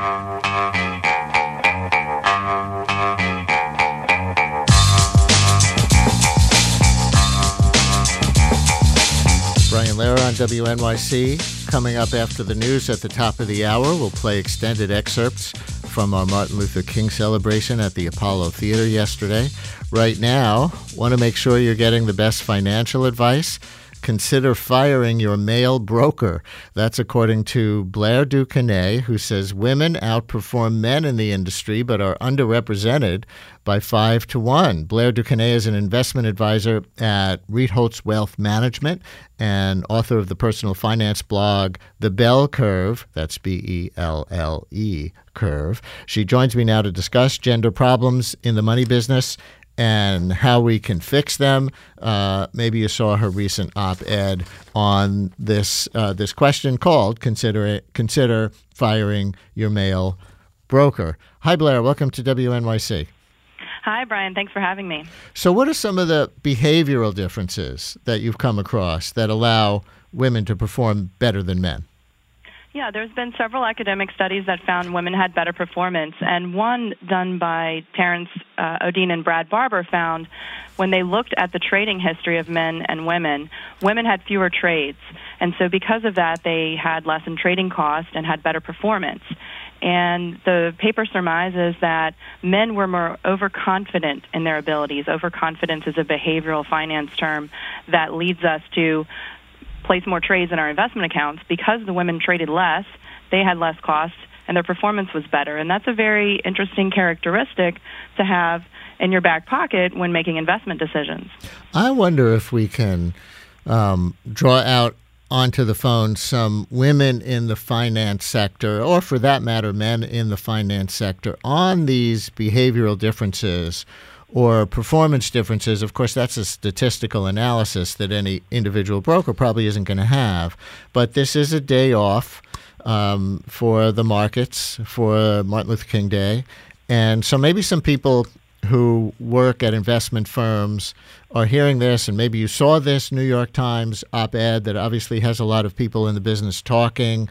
Brian Lehrer on WNYC. Coming up after the news at the top of the hour, we'll play extended excerpts from our Martin Luther King celebration at the Apollo Theater yesterday. Right now, want to make sure you're getting the best financial advice? Consider firing your male broker. That's according to Blair Duquesne, who says women outperform men in the industry but are underrepresented by 5 to 1. Blair Duquesne is an investment advisor at Reitholtz Wealth Management and author of the personal finance blog The Bell Curve. That's Belle Curve. She joins me now to discuss gender problems in the money business and how we can fix them. Maybe you saw her recent op-ed on this question called Consider Firing Your Male Broker. Hi, Blair. Welcome to WNYC. Hi, Brian. Thanks for having me. So what are some of the behavioral differences that you've come across that allow women to perform better than men? Yeah, there's been several academic studies that found women had better performance, and one done by Terrence Odine and Brad Barber found when they looked at the trading history of men and women had fewer trades, and so because of that, they had less in trading cost and had better performance. And the paper surmises that men were more overconfident in their abilities. Overconfidence is a behavioral finance term that leads us to place more trades in our investment accounts. Because the women traded less, they had less costs, and their performance was better. And that's a very interesting characteristic to have in your back pocket when making investment decisions. I wonder if we can draw out onto the phone some women in the finance sector, or for that matter, men in the finance sector, on these behavioral differences or performance differences. Of course, that's a statistical analysis that any individual broker probably isn't going to have. But this is a day off for the markets, for Martin Luther King Day. And so maybe some people who work at investment firms are hearing this, and maybe you saw this New York Times op-ed that obviously has a lot of people in the business talking.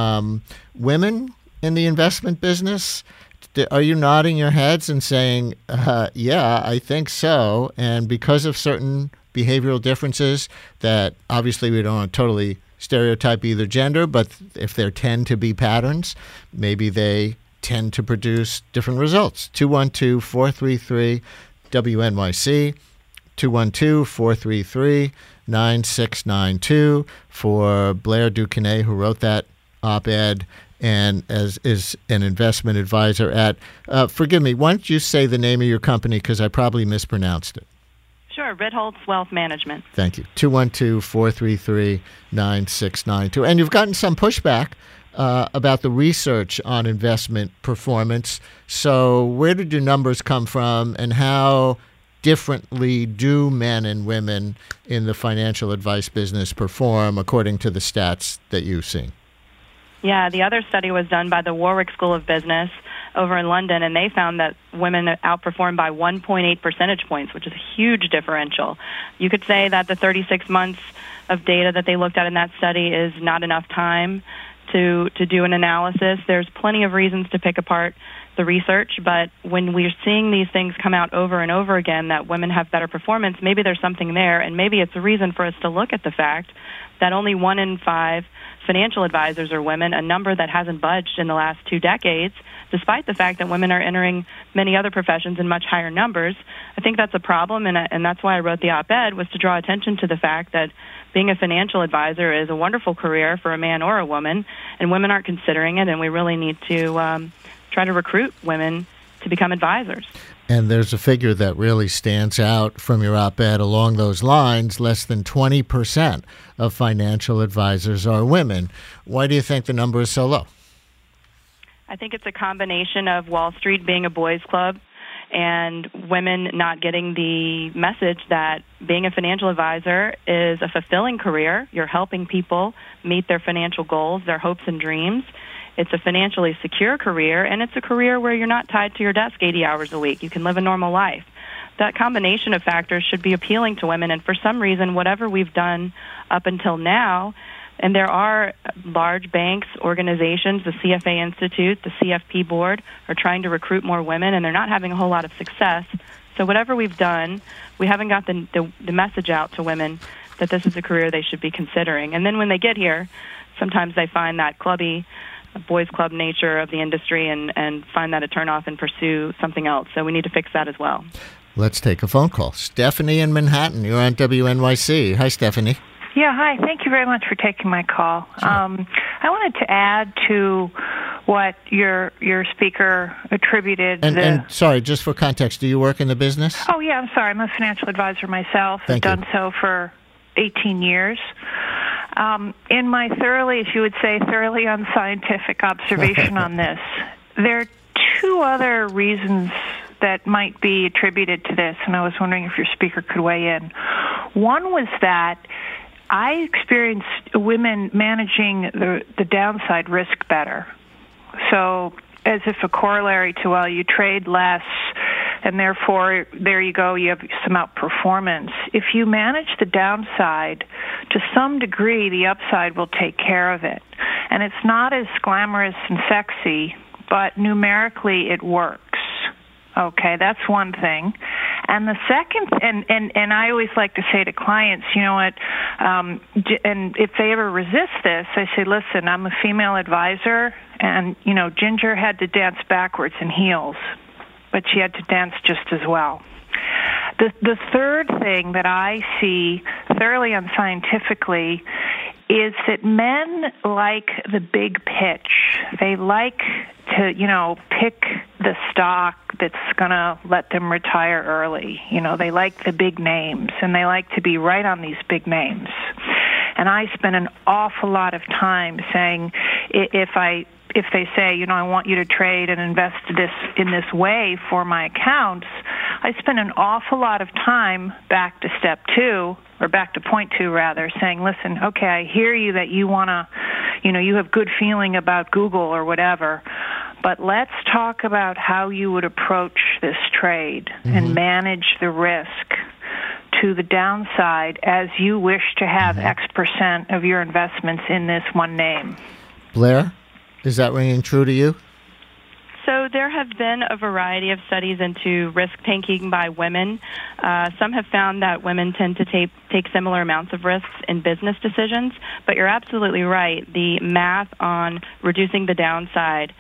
Women in the investment business, are you nodding your heads and saying, yeah, I think so, and because of certain behavioral differences that obviously we don't want to totally stereotype either gender, but if there tend to be patterns, maybe they tend to produce different results? 212-433-WNYC, 212-433-9692 for Blair Duquesne, who wrote that op-ed and is an investment advisor at, forgive me, why don't you say the name of your company because I probably mispronounced it. Sure, Reitholtz Wealth Management. Thank you. 212-433-9692. And you've gotten some pushback about the research on investment performance. So where did your numbers come from, and how differently do men and women in the financial advice business perform according to the stats that you've seen? Yeah, the other study was done by the Warwick School of Business over in London, and they found that women outperformed by 1.8 percentage points, which is a huge differential. You could say that the 36 months of data that they looked at in that study is not enough time to do an analysis. There's plenty of reasons to pick apart the research, but when we're seeing these things come out over and over again that women have better performance, maybe there's something there, and maybe it's a reason for us to look at the fact that only 1 in 5 financial advisors are women, a number that hasn't budged in the last 2 decades, despite the fact that women are entering many other professions in much higher numbers. I think that's a problem, and that's why I wrote the op-ed, was to draw attention to the fact that being a financial advisor is a wonderful career for a man or a woman, and women aren't considering it, and we really need to try to recruit women to become advisors. And there's a figure that really stands out from your op-ed along those lines. Less than 20% of financial advisors are women. Why do you think the number is so low? I think it's a combination of Wall Street being a boys' club and women not getting the message that being a financial advisor is a fulfilling career. You're helping people meet their financial goals, their hopes and dreams. It's a financially secure career, and it's a career where you're not tied to your desk 80 hours a week. You can live a normal life. That combination of factors should be appealing to women, and for some reason, whatever we've done up until now And there are large banks, organizations, the CFA Institute, the CFP board are trying to recruit more women, and they're not having a whole lot of success. So whatever we've done, we haven't got the message out to women that this is a career they should be considering. And then when they get here, sometimes they find that clubby, boys club nature of the industry and find that a turnoff and pursue something else. So we need to fix that as well. Let's take a phone call. Stephanie in Manhattan, you're on WNYC. Hi, Stephanie. Yeah, hi. Thank you very much for taking my call. Sure. I wanted to add to what your speaker attributed. And sorry, just for context, do you work in the business? Oh, yeah, I'm sorry. I'm a financial advisor myself. Thank you. I've done so for 18 years. In my thoroughly unscientific observation on this, there are two other reasons that might be attributed to this, and I was wondering if your speaker could weigh in. One was that I experienced women managing the downside risk better. So as if a corollary to, well, you trade less, and therefore, there you go, you have some outperformance. If you manage the downside, to some degree, the upside will take care of it. And it's not as glamorous and sexy, but numerically it works. Okay, that's one thing. And the second, and I always like to say to clients, you know what, and if they ever resist this, I say, listen, I'm a female advisor, and, you know, Ginger had to dance backwards in heels, but she had to dance just as well. The third thing that I see thoroughly unscientifically is that men like the big pitch. They like to, you know, pick the stock that's going to let them retire early. You know, they like the big names, and they like to be right on these big names. And I spend an awful lot of time saying, if they say, you know, I want you to trade and invest in this way for my accounts, I spend an awful lot of time back to step two, or back to point two rather, saying, listen, okay, I hear you that you want to, you know, you have good feeling about Google or whatever, but let's talk about how you would approach this trade and manage the risk to the downside as you wish to have X percent of your investments in this one name. Blair, is that ringing true to you? So there have been a variety of studies into risk-taking by women. Some have found that women tend to take similar amounts of risks in business decisions, but you're absolutely right. The math on reducing the downside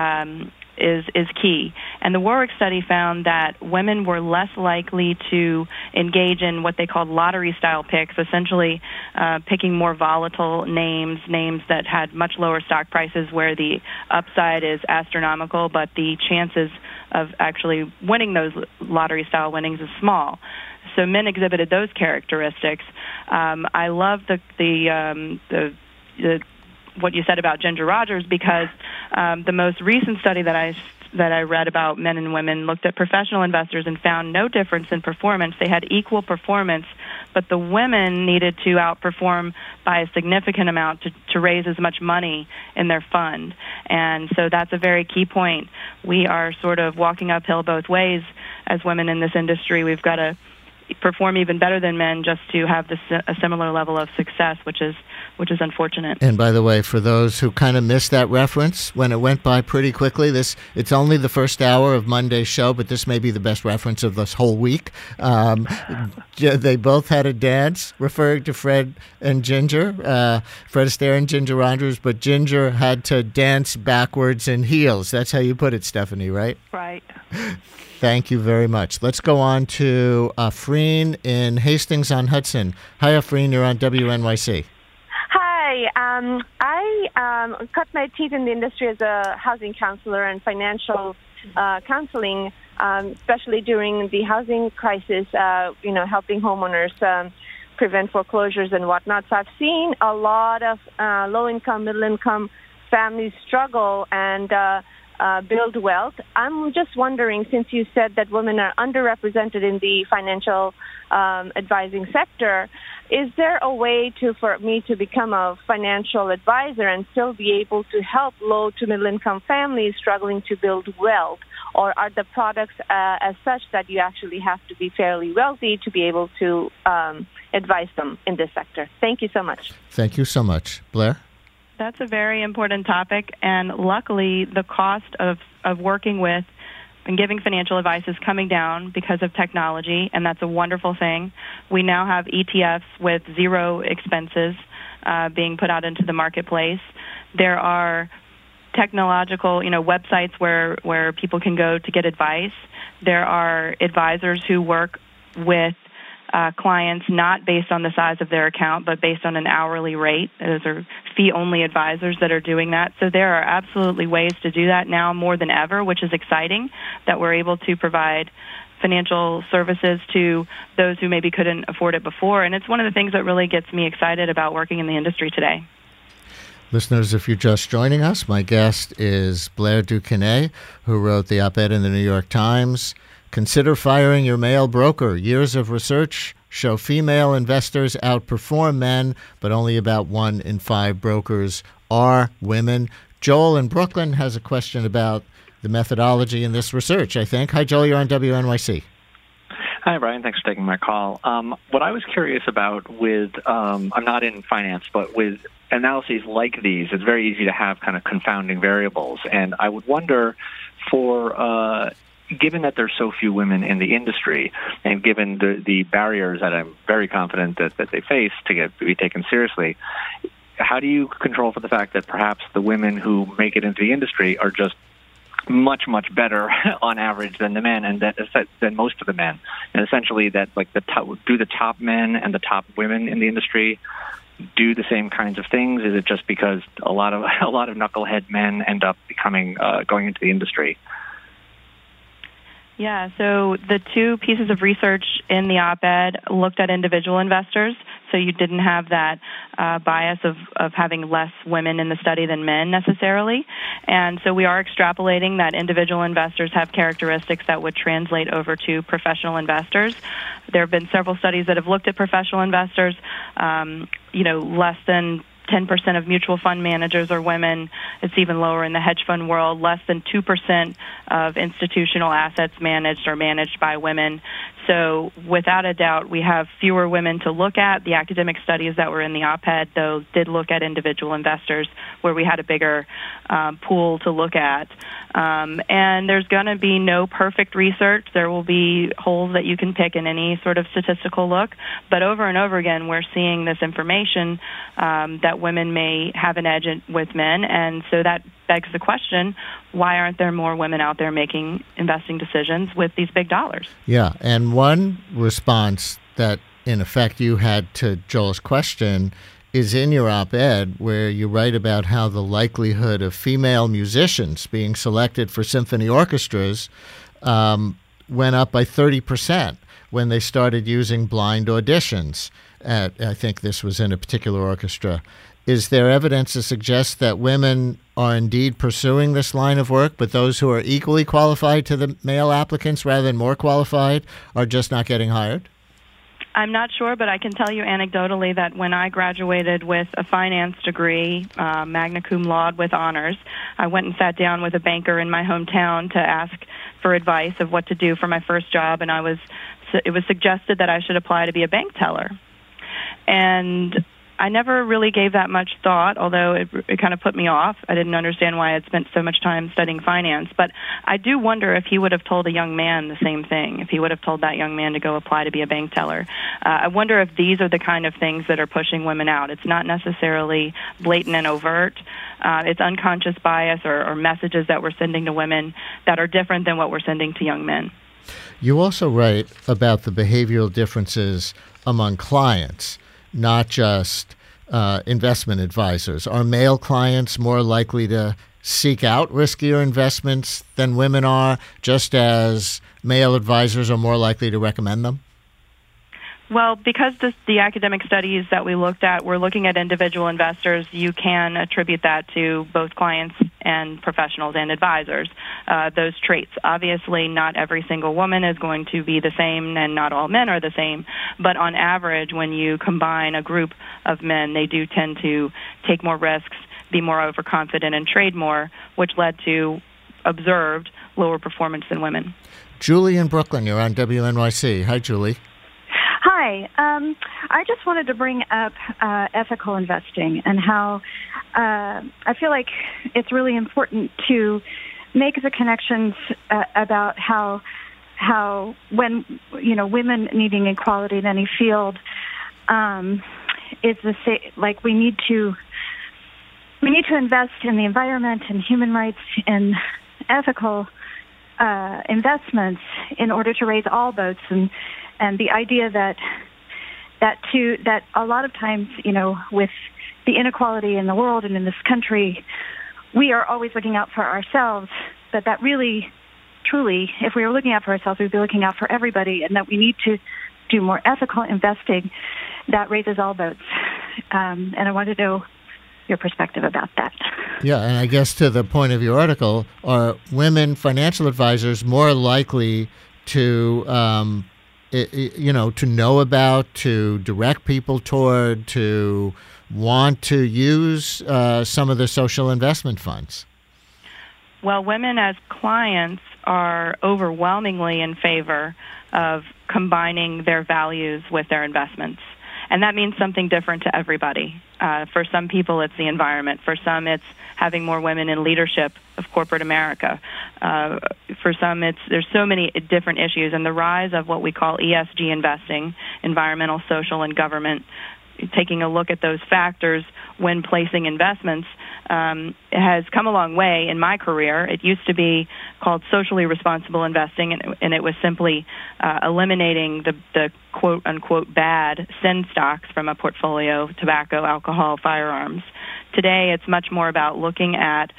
is key. And the Warwick study found that women were less likely to engage in what they called lottery-style picks, essentially picking more volatile names that had much lower stock prices where the upside is astronomical, but the chances of actually winning those lottery-style winnings is small. So men exhibited those characteristics. I love the what you said about Ginger Rogers, because the most recent study that I read about men and women looked at professional investors and found no difference in performance. They had equal performance, but the women needed to outperform by a significant amount to raise as much money in their fund. And so that's a very key point. We are sort of walking uphill both ways as women in this industry. We've got to perform even better than men just to have a similar level of success, which is unfortunate. And by the way, for those who kind of missed that reference when it went by pretty quickly, it's only the first hour of Monday's show, but this may be the best reference of this whole week. They both had a dance, referring to Fred and Ginger, Fred Astaire and Ginger Rogers, but Ginger had to dance backwards in heels. That's how you put it, Stephanie, right? Right. Thank you very much. Let's go on to Afreen in Hastings-on-Hudson. Hi, Afreen. You're on WNYC. Hi. I cut my teeth in the industry as a housing counselor and financial counseling, especially during the housing crisis, helping homeowners prevent foreclosures and whatnot. So I've seen a lot of low-income, middle-income families struggle, and build wealth. I'm just wondering, since you said that women are underrepresented in the financial advising sector, is there a way for me to become a financial advisor and still be able to help low to middle income families struggling to build wealth? Or are the products as such that you actually have to be fairly wealthy to be able to advise them in this sector? Thank you so much. Thank you so much. Blair? That's a very important topic, and luckily the cost of working with and giving financial advice is coming down because of technology, and that's a wonderful thing. We now have ETFs with zero expenses being put out into the marketplace. There are technological, websites where people can go to get advice. There are advisors who work with clients not based on the size of their account, but based on an hourly rate. Those are fee-only advisors that are doing that. So there are absolutely ways to do that now more than ever, which is exciting that we're able to provide financial services to those who maybe couldn't afford it before. And it's one of the things that really gets me excited about working in the industry today. Listeners, if you're just joining us, my guest is Blair Duquesne, who wrote the op-ed in the New York Times, "Consider firing your male broker. Years of research show female investors outperform men, but only about 1 in 5 brokers are women." Joel in Brooklyn has a question about the methodology in this research, I think. Hi, Joel. You're on WNYC. Hi, Brian. Thanks for taking my call. What I was curious about with, I'm not in finance, but with analyses like these, it's very easy to have kind of confounding variables. And I would wonder given that there's so few women in the industry, and given the barriers that I'm very confident that they face to be taken seriously, how do you control for the fact that perhaps the women who make it into the industry are just much, much better on average than the men, and than most of the men, and essentially that do the top men and the top women in the industry do the same kinds of things? Is it just because a lot of knucklehead men end up going into the industry? Yeah, so the 2 pieces of research in the op-ed looked at individual investors, so you didn't have that bias of having less women in the study than men necessarily. And so we are extrapolating that individual investors have characteristics that would translate over to professional investors. There have been several studies that have looked at professional investors, less than 10% of mutual fund managers are women. It's even lower in the hedge fund world. Less than 2% of institutional assets managed are managed by women. So without a doubt, we have fewer women to look at. The academic studies that were in the op-ed, though, did look at individual investors where we had a bigger pool to look at. And there's going to be no perfect research. There will be holes that you can pick in any sort of statistical look. But over and over again, we're seeing this information that women may have an edge with men. And so that begs the question, why aren't there more women out there making investing decisions with these big dollars? Yeah, and one response that, in effect, you had to Joel's question is in your op-ed, where you write about how the likelihood of female musicians being selected for symphony orchestras went up by 30% when they started using blind auditions. I think this was in a particular orchestra. Is there evidence to suggest that women are indeed pursuing this line of work, but those who are equally qualified to the male applicants rather than more qualified are just not getting hired? I'm not sure, but I can tell you anecdotally that when I graduated with a finance degree, magna cum laude with honors, I went and sat down with a banker in my hometown to ask for advice of what to do for my first job, and it was suggested that I should apply to be a bank teller. And I never really gave that much thought, although it kind of put me off. I didn't understand why I'd spent so much time studying finance. But I do wonder if he would have told a young man the same thing, if he would have told that young man to go apply to be a bank teller. I wonder if these are the kind of things that are pushing women out. It's not necessarily blatant and overt. It's unconscious bias or messages that we're sending to women that are different than what we're sending to young men. You also write about the behavioral differences among clients, not just investment advisors. Are male clients more likely to seek out riskier investments than women are, just as male advisors are more likely to recommend them? Well, because the academic studies that we looked at were looking at individual investors, you can attribute that to both clients and professionals and advisors, those traits. Obviously, not every single woman is going to be the same, and not all men are the same, but on average, when you combine a group of men, they do tend to take more risks, be more overconfident, and trade more, which led to observed lower performance than women. Julie in Brooklyn, you're on WNYC. Hi, Julie. Hi. I just wanted to bring up ethical investing and how I feel like it's really important to make the connections about how when women needing equality in any field is the same. Like we need to invest in the environment and human rights and ethical investments in order to raise all boats, and the idea that a lot of times, with the inequality in the world and in this country, we are always looking out for ourselves, but that really, truly, if we were looking out for ourselves, we'd be looking out for everybody, and that we need to do more ethical investing that raises all boats. And I want to know your perspective about that. Yeah, and I guess to the point of your article, are women financial advisors more likely to, to know about, to direct people toward, to want to use some of the social investment funds? Well, women as clients are overwhelmingly in favor of combining their values with their investments. And that means something different to everybody. For some people, it's the environment. For some, it's having more women in leadership of corporate America. For some, there's so many different issues. And the rise of what we call ESG investing, environmental, social, and government, taking a look at those factors when placing investments, has come a long way in my career. It used to be called socially responsible investing, and it was simply eliminating the quote-unquote bad sin stocks from a portfolio: tobacco, alcohol, firearms. Today, it's much more about looking at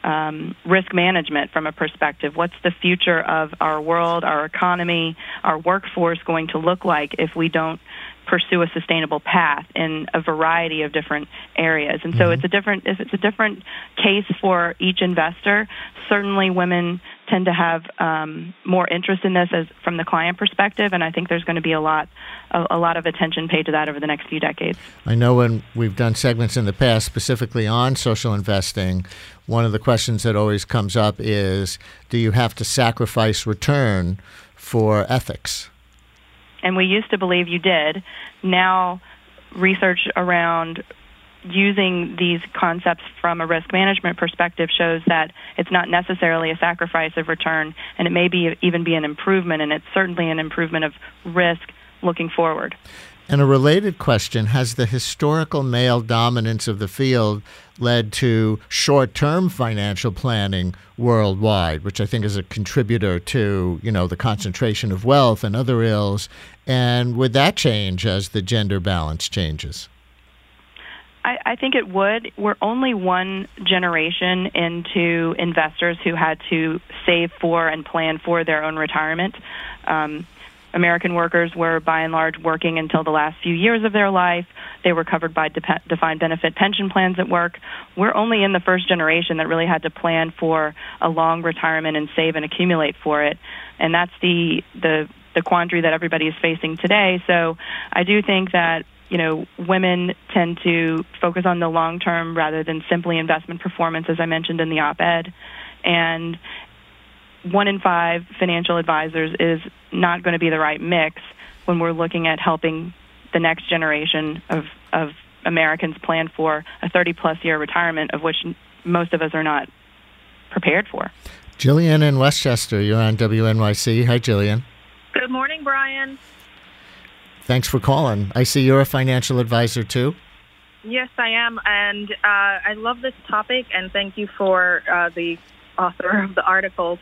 risk management from a perspective. What's the future of our world, our economy, our workforce going to look like if we don't pursue a sustainable path in a variety of different areas? And so it's a different case for each investor. Certainly women tend to have more interest in this from the client perspective, and I think there's going to be a lot of attention paid to that over the next few decades. I know when we've done segments in the past specifically on social investing, one of the questions that always comes up is, do you have to sacrifice return for ethics? And we used to believe you did. Now, research around using these concepts from a risk management perspective shows that it's not necessarily a sacrifice of return, and it may even be an improvement, and it's certainly an improvement of risk looking forward. And a related question, has the historical male dominance of the field led to short-term financial planning worldwide, which I think is a contributor to, the concentration of wealth and other ills? And would that change as the gender balance changes? I think it would. We're only one generation into investors who had to save for and plan for their own retirement. American workers were, by and large, working until the last few years of their life. They were covered by defined benefit pension plans at work. We're only in the first generation that really had to plan for a long retirement and save and accumulate for it. And that's the quandary that everybody is facing today. So I do think that, women tend to focus on the long term rather than simply investment performance, as I mentioned in the op-ed. And 1 in 5 financial advisors is not going to be the right mix when we're looking at helping the next generation of Americans plan for a 30-plus year retirement, of which most of us are not prepared for. Jillian in Westchester, you're on WNYC. Hi, Jillian. Good morning, Brian. Thanks for calling. I see you're a financial advisor, too. Yes, I am, and I love this topic, and thank you for the author of the article.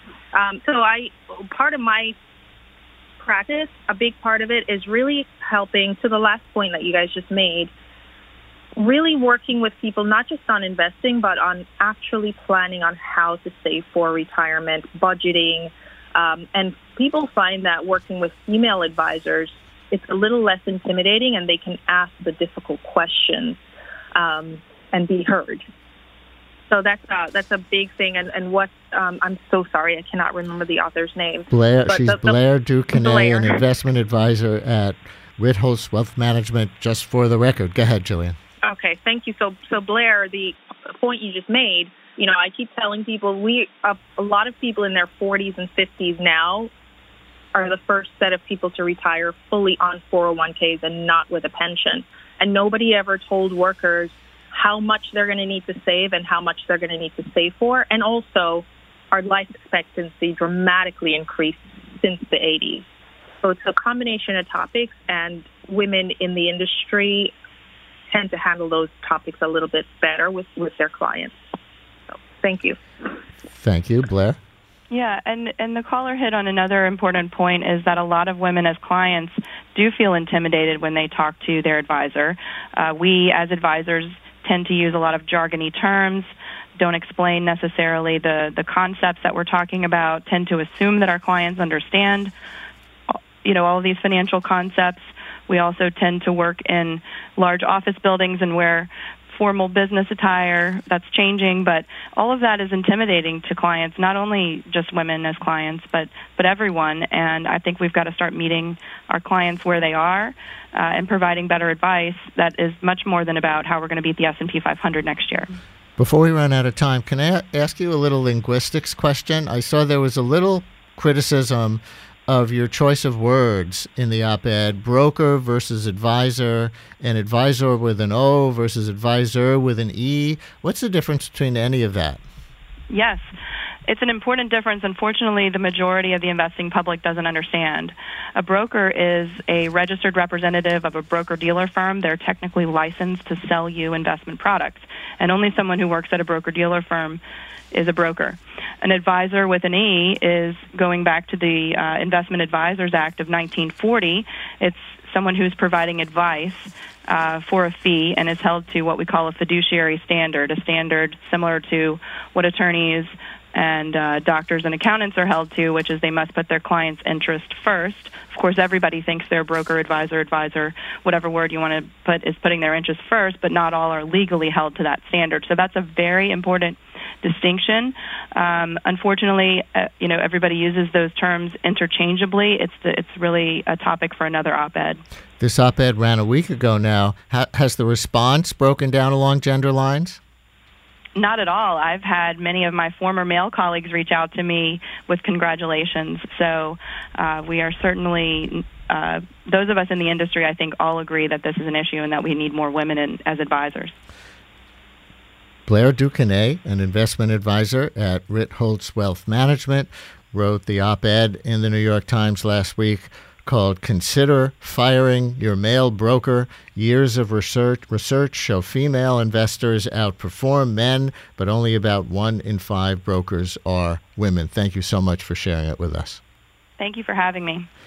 Part of my practice, a big part of it is really helping, to the last point that you guys just made, really working with people, not just on investing, but on actually planning on how to save for retirement, budgeting. And people find that working with female advisors, it's a little less intimidating, and they can ask the difficult questions and be heard. So that's a big thing. And what I'm so sorry, I cannot remember the author's name. Blair. She's Blair Duquesne, an Blair. investment advisor at Ritholtz Wealth Management. Just for the record, go ahead, Jillian. Okay, thank you. So Blair, the point you just made, I keep telling people a lot of people in their 40s and 50s now are the first set of people to retire fully on 401ks and not with a pension. And nobody ever told workers how much they're going to need to save and how much they're going to need to save for. And also, our life expectancy dramatically increased since the 80s. So it's a combination of topics, and women in the industry tend to handle those topics a little bit better with their clients. So thank you. Thank you, Blair. Yeah, and the caller hit on another important point, is that a lot of women as clients do feel intimidated when they talk to their advisor. We as advisors tend to use a lot of jargony terms, don't explain necessarily the concepts that we're talking about, tend to assume that our clients understand all of these financial concepts. We also tend to work in large office buildings and wear formal business attire. That's changing, but all of that is intimidating to clients, not only just women as clients, but everyone. And I think we've got to start meeting our clients where they are and providing better advice that is much more than about how we're going to beat the S&P 500 next year. Before we run out of time, can I ask you a little linguistics question? I saw there was a little criticism of your choice of words in the op-ed, broker versus advisor, and advisor with an O versus advisor with an E. What's the difference between any of that? Yes, it's an important difference. Unfortunately, the majority of the investing public doesn't understand. A broker is a registered representative of a broker-dealer firm. They're technically licensed to sell you investment products, and only someone who works at a broker-dealer firm is a broker. An advisor with an E is going back to the Investment Advisors Act of 1940. It's someone who's providing advice for a fee and is held to what we call a fiduciary standard, a standard similar to what attorneys and doctors and accountants are held to, which is they must put their client's interest first. Of course, everybody thinks their broker, advisor, whatever word you want to put, is putting their interest first, but not all are legally held to that standard. So that's a very important distinction. Unfortunately, everybody uses those terms interchangeably. It's really a topic for another op-ed. This op-ed ran a week ago now. Has the response broken down along gender lines? Not at all. I've had many of my former male colleagues reach out to me with congratulations. So we are certainly, those of us in the industry, I think, all agree that this is an issue and that we need more women as advisors. Blair Duquesne, an investment advisor at Ritholtz Wealth Management, wrote the op-ed in the New York Times last week called "Consider Firing Your Male Broker. Years of research show female investors outperform men, but only about 1 in 5 brokers are women." Thank you so much for sharing it with us. Thank you for having me.